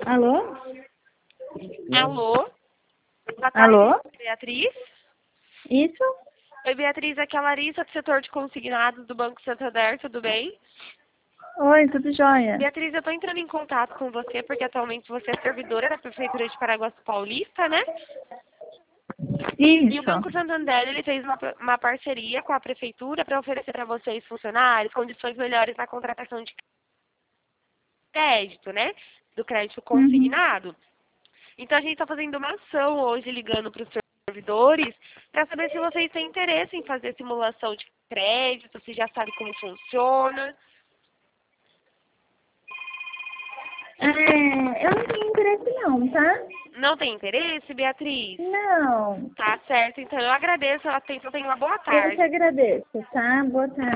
Alô? Alô? Boa tarde, Alô? Beatriz. Isso? Oi, Beatriz, aqui é a Larissa, do setor de consignados do Banco Santander, tudo bem? Oi, tudo jóia? Beatriz, eu estou entrando em contato com você porque atualmente você é servidora da Prefeitura de Paraguaçu Paulista, né? E o Isso. Banco Santander, ele fez uma parceria com a Prefeitura para oferecer para vocês, funcionários, condições melhores na contratação de crédito, né? Do crédito Uhum. consignado. Então, a gente está fazendo uma ação hoje, ligando para os servidores, para saber se vocês têm interesse em fazer simulação de crédito, se já sabe como funciona. Eu não tenho interesse não, tá? Não tem interesse, Beatriz? Não. Tá certo, então eu agradeço a atenção, tenha uma boa Eu que tarde. agradeço, tá? Boa tarde.